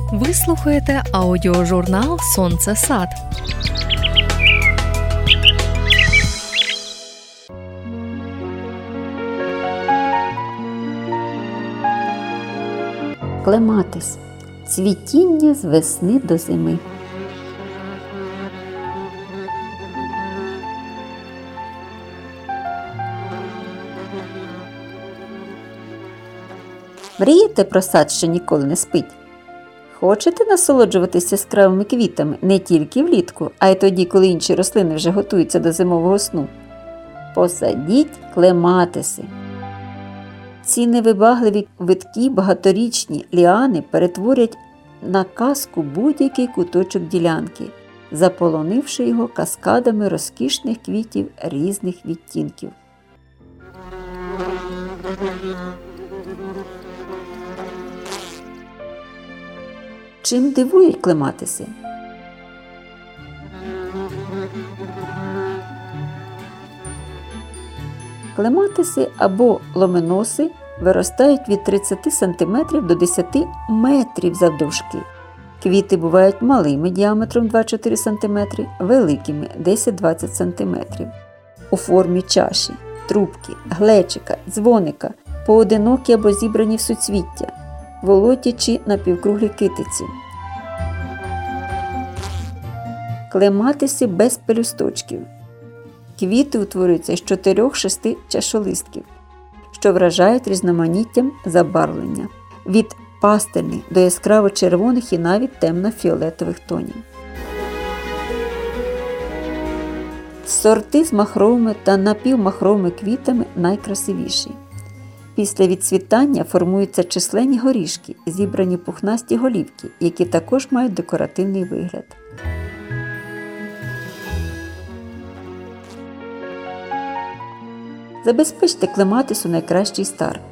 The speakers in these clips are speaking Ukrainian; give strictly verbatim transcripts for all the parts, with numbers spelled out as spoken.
Ви слухаєте аудіожурнал «Сонце Сад». Клематис. Цвітіння з весни до зими. Мрієте про сад, що ніколи не спить? Хочете насолоджуватися яскравими квітами не тільки влітку, а й тоді, коли інші рослини вже готуються до зимового сну? Посадіть клематиси. Ці невибагливі виткі багаторічні ліани перетворять на казку будь-який куточок ділянки, заполонивши його каскадами розкішних квітів різних відтінків. Чим дивують клематиси? Клематиси або ломеноси виростають від тридцяти сантиметрів до десяти метрів завдовжки. Квіти бувають малими діаметром два-чотири сантиметри, великими десять-двадцять сантиметрів. У формі чаші, трубки, глечика, дзвоника, поодинокі або зібрані в суцвіття, волотячі напівкруглі китиці. Клематиси без пелюсточків. Квіти утворюються з чотирьох-шести чашолистків, що вражають різноманіттям забарвлення – від пастельних до яскраво-червоних і навіть темно-фіолетових тонів. Сорти з махровими та напівмахровими квітами найкрасивіші. Після відцвітання формуються численні горішки, зібрані пухнасті голівки, які також мають декоративний вигляд. Забезпечте клематису найкращий старт.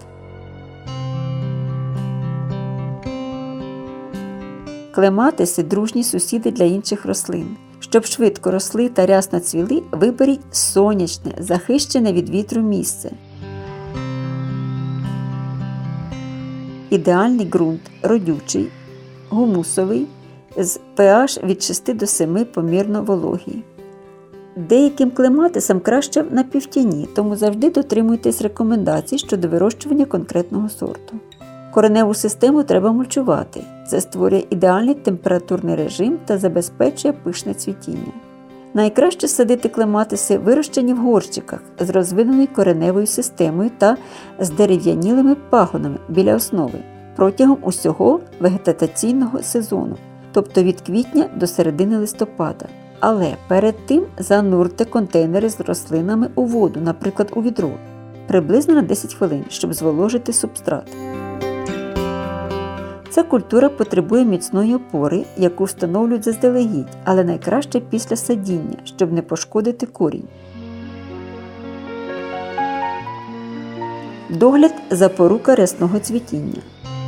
Клематиси – дружні сусіди для інших рослин. Щоб швидко росли та рясно цвіли, виберіть сонячне, захищене від вітру місце. Ідеальний ґрунт – родючий, гумусовий, з pH від шести до семи помірно вологий. Деяким клематисам краще в напівтіні, тому завжди дотримуйтесь рекомендацій щодо вирощування конкретного сорту. Кореневу систему треба мульчувати. Це створює ідеальний температурний режим та забезпечує пишне цвітіння. Найкраще садити клематиси, вирощені в горщиках з розвиненою кореневою системою та з дерев'янілими пагонами біля основи протягом усього вегетаційного сезону, тобто від квітня до середини листопада. Але перед тим занурте контейнери з рослинами у воду, наприклад, у відро, приблизно на десять хвилин, щоб зволожити субстрат. Ця культура потребує міцної опори, яку встановлюють заздалегідь, але найкраще після садіння, щоб не пошкодити корінь. Догляд – запорука рясного цвітіння.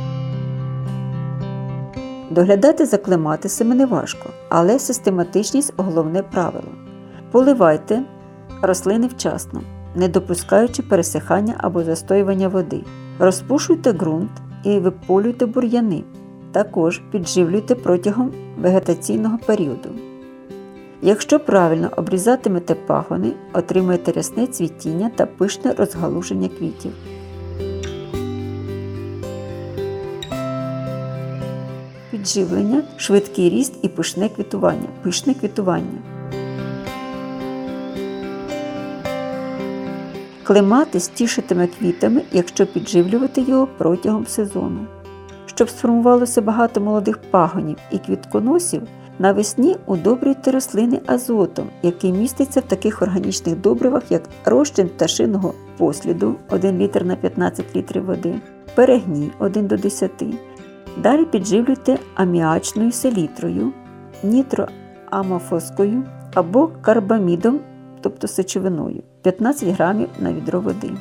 Доглядати за клематисами неважко, але систематичність – головне правило. Поливайте рослини вчасно, не допускаючи пересихання або застоювання води. Розпушуйте ґрунт і виполюйте бур'яни. Також підживлюйте протягом вегетаційного періоду. Якщо правильно обрізатимете пагони, отримаєте рясне цвітіння та пишне розгалуження квітів. Підживлення, швидкий ріст і пишне квітування. Пишне квітування. Клематис тішитиме квітами, якщо підживлювати його протягом сезону. Щоб сформувалося багато молодих пагонів і квітконосів, навесні удобрюйте рослини азотом, який міститься в таких органічних добривах, як розчин пташиного посліду один літр на п'ятнадцять літрів води, перегній один до десяти. Далі підживлюйте аміачною селітрою, нітроамофоскою або карбамідом, тобто сечовиною, п'ятнадцять грамів на відро води.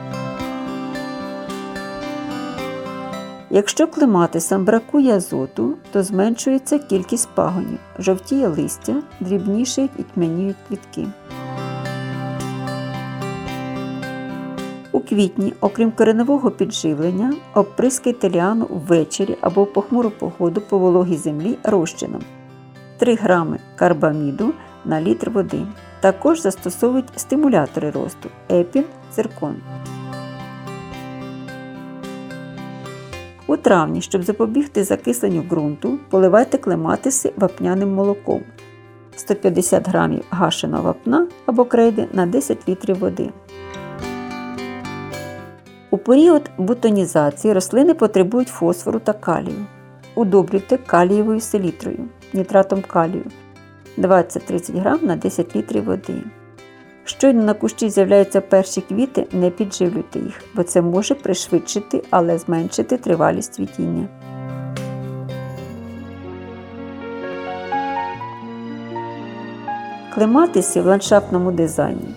Якщо клематисам бракує азоту, то зменшується кількість пагонів, жовтіє листя, дрібнішають і тьмяніють квітки. У квітні, окрім кореневого підживлення, оприскайте ліану ввечері або в похмуру погоду по вологій землі розчином три грами карбаміду на літр води. Також застосовують стимулятори росту – епін, циркон. У травні, щоб запобігти закисленню ґрунту, поливайте клематиси вапняним молоком – сто п'ятдесят грамів гашеного вапна або крейди на десять літрів води. У період бутонізації рослини потребують фосфору та калію. Удобрюйте калієвою селітрою, нітратом калію двадцять-тридцять грам на десять літрів води. Щойно на кущі з'являються перші квіти, не підживлюйте їх, бо це може пришвидшити, але зменшити тривалість цвітіння. Клематиси в ландшафтному дизайні.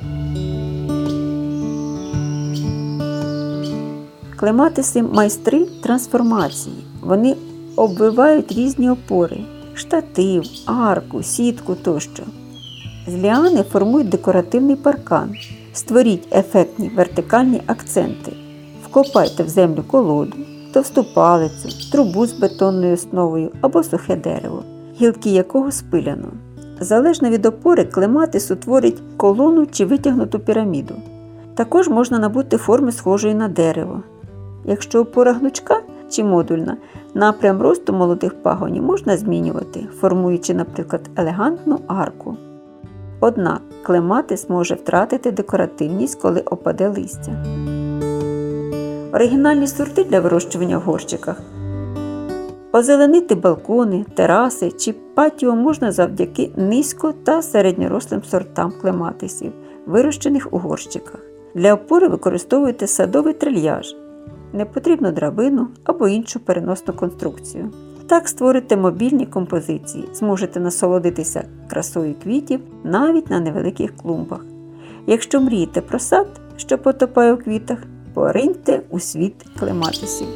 Клематиси – майстри трансформації. Вони обвивають різні опори – штатив, арку, сітку тощо. З ліани формують декоративний паркан. Створіть ефектні вертикальні акценти. Вкопайте в землю колоду, товсту палицю, трубу з бетонною основою або сухе дерево, гілки якого спиляно. Залежно від опори, клематис утворить колону чи витягнуту піраміду. Також можна набути форми схожої на дерево. Якщо опора гнучка чи модульна, напрям росту молодих пагонів можна змінювати, формуючи, наприклад, елегантну арку. Однак клематис може втратити декоративність, коли опаде листя. Оригінальні сорти для вирощування в горщиках. Озеленити балкони, тераси чи патіо можна завдяки низько- та середньорослим сортам клематисів, вирощених у горщиках. Для опори використовуйте садовий трильяж. Не потрібно драбину або іншу переносну конструкцію. Так створите мобільні композиції, зможете насолодитися красою квітів навіть на невеликих клумбах. Якщо мрієте про сад, що потопає у квітах, пориньте у світ клематисів.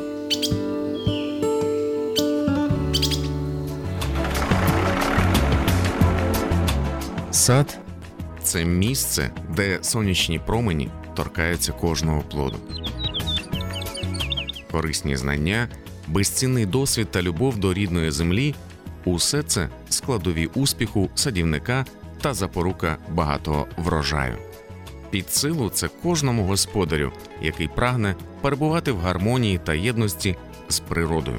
Сад – це місце, де сонячні промені торкаються кожного плоду. Корисні знання, безцінний досвід та любов до рідної землі – усе це складові успіху садівника та запорука багатого врожаю. Під силу це кожному господарю, який прагне перебувати в гармонії та єдності з природою.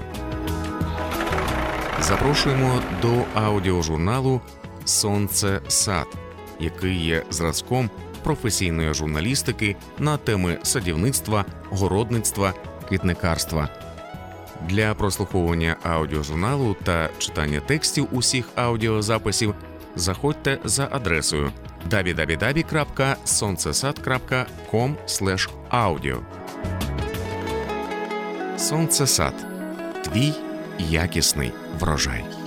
Запрошуємо до аудіожурналу «Сонце сад», який є зразком професійної журналістики на теми садівництва, городництва, квітникарства. Для прослуховування аудіожурналу та читання текстів усіх аудіозаписів заходьте за адресою дабл ю дабл ю дабл ю крапка сонцесад крапка ком слеш аудіо. Сонцесад. Твій якісний врожай.